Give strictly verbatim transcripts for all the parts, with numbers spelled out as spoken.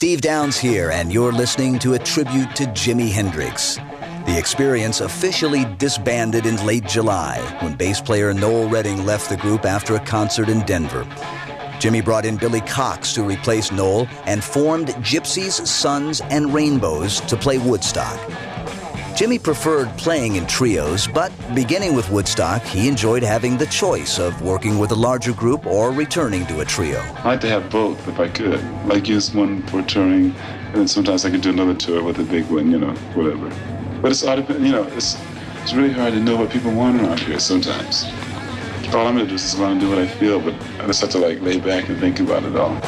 Steve Downs here, and you're listening to a tribute to Jimi Hendrix. The Experience officially disbanded in late July when bass player Noel Redding left the group after a concert in Denver. Jimmy brought in Billy Cox to replace Noel and formed Gypsies, Sons, and Rainbows to play Woodstock. Jimmy preferred playing in trios, but beginning with Woodstock, he enjoyed having the choice of working with a larger group or returning to a trio. I'd like to have both if I could. Like use one for touring, and then sometimes I could do another tour with a big one, you know, whatever. But it's all depend, you know, it's it's really hard to know what people want around here sometimes. All I'm gonna do is just want to do what I feel, but I just have to like lay back and think about it all.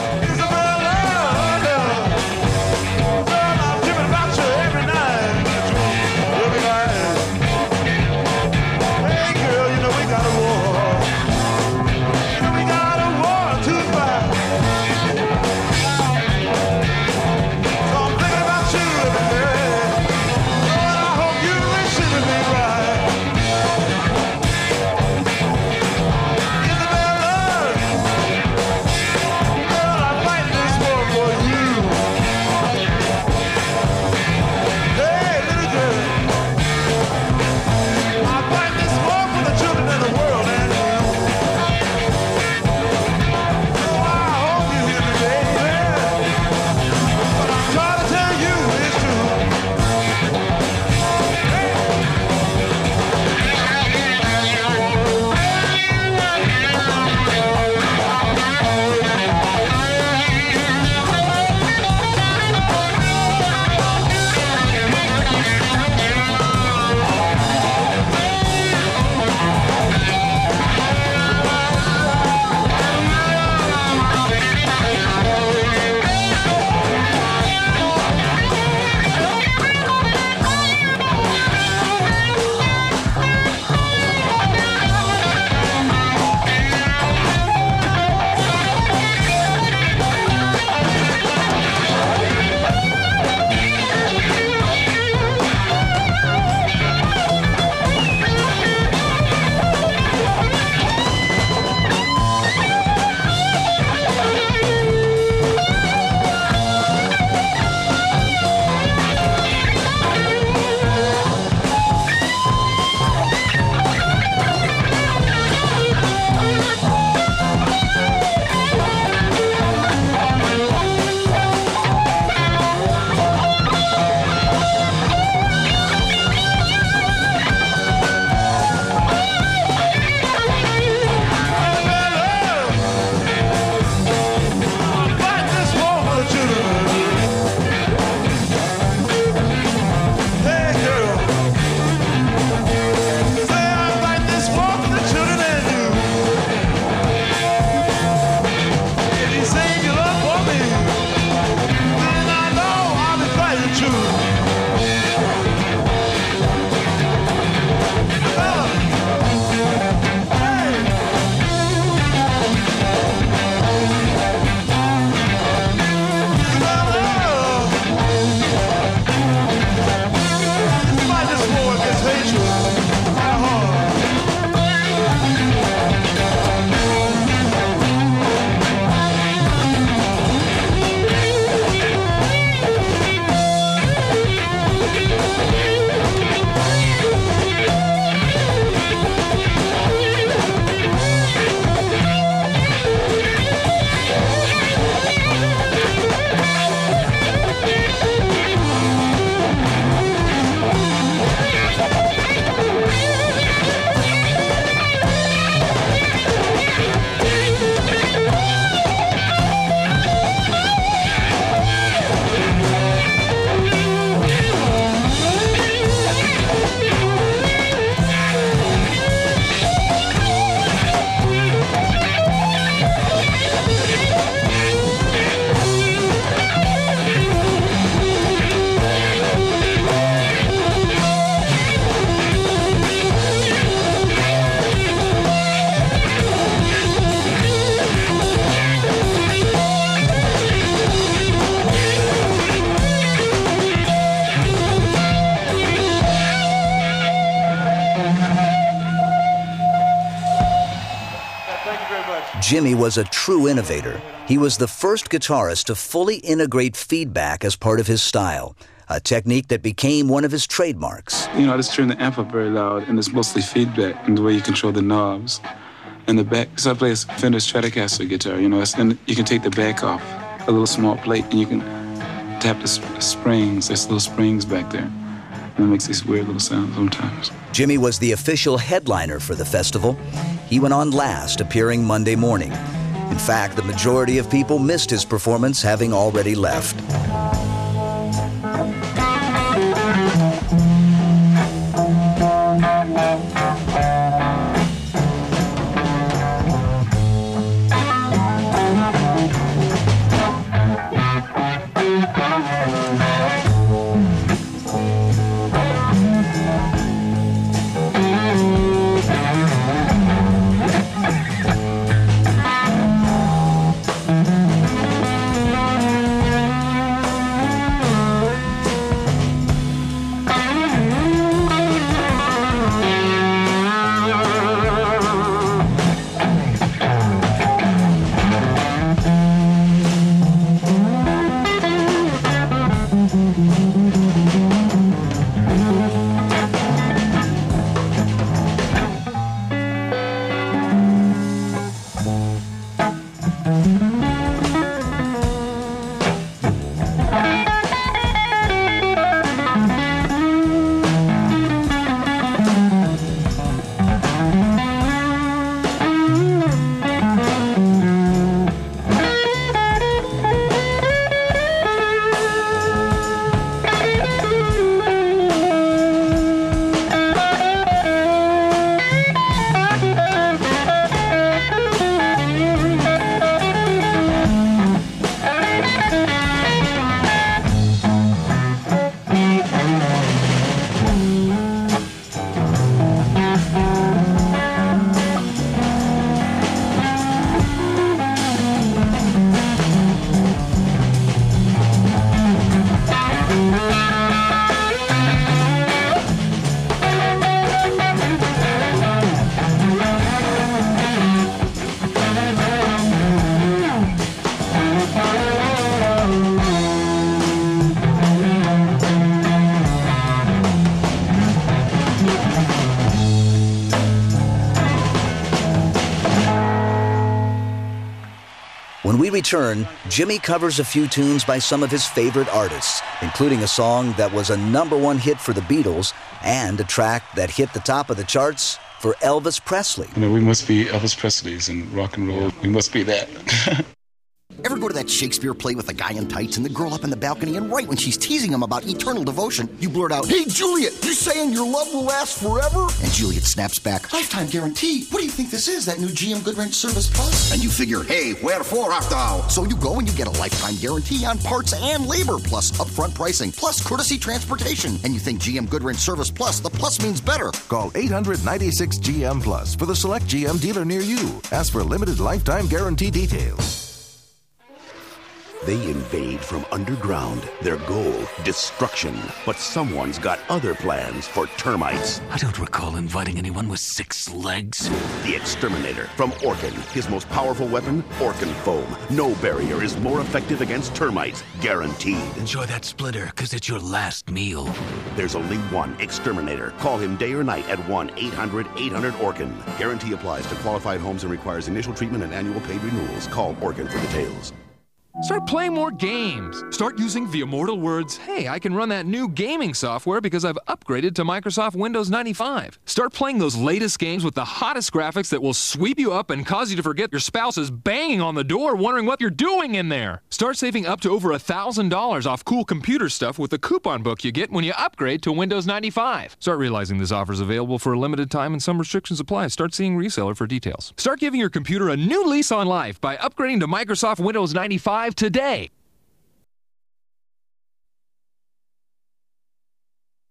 Jimmy was a true innovator. He was the first guitarist to fully integrate feedback as part of his style, a technique that became one of his trademarks. You know, I just turn the amp up very loud, and it's mostly feedback and the way you control the knobs. And the back, so I play a Fender Stratocaster guitar, you know, and you can take the back off, a little small plate, and you can tap the sp- springs. There's little springs back there. And it makes these weird little sounds sometimes. Jimmy was the official headliner for the festival. He went on last, appearing Monday morning. In fact, the majority of people missed his performance, having already left. When we return, Jimmy covers a few tunes by some of his favorite artists, including a song that was a number one hit for the Beatles and a track that hit the top of the charts for Elvis Presley. You know, we must be Elvis Presleys in rock and roll. We must be that. Ever go to that Shakespeare play with the guy in tights and the girl up in the balcony, and right when she's teasing him about eternal devotion, you blurt out, "Hey, Juliet, you saying your love will last forever?" And Juliet snaps back, "Lifetime guarantee. What do you think this is, that new G M Goodwrench Service Plus?" And you figure, hey, wherefore art thou? So you go and you get a lifetime guarantee on parts and labor, plus upfront pricing, plus courtesy transportation. And you think G M Goodwrench Service Plus, the plus means better. Call eight hundred ninety-six G M Plus for the select G M dealer near you. Ask for limited lifetime guarantee details. They invade from underground. Their goal, destruction. But someone's got other plans for termites. I don't recall inviting anyone with six legs. The Exterminator from Orkin. His most powerful weapon, Orkin foam. No barrier is more effective against termites. Guaranteed. Enjoy that splitter, because it's your last meal. There's only one Exterminator. Call him day or night at one eight hundred eight hundred Orkin. Guarantee applies to qualified homes and requires initial treatment and annual paid renewals. Call Orkin for details. Start playing more games. Start using the immortal words, "Hey, I can run that new gaming software because I've upgraded to Microsoft Windows ninety-five." Start playing those latest games with the hottest graphics that will sweep you up and cause you to forget your spouse is banging on the door wondering what you're doing in there. Start saving up to over one thousand dollars off cool computer stuff with the coupon book you get when you upgrade to Windows ninety-five. Start realizing this offer is available for a limited time and some restrictions apply. Start seeing reseller for details. Start giving your computer a new lease on life by upgrading to Microsoft Windows ninety-five today.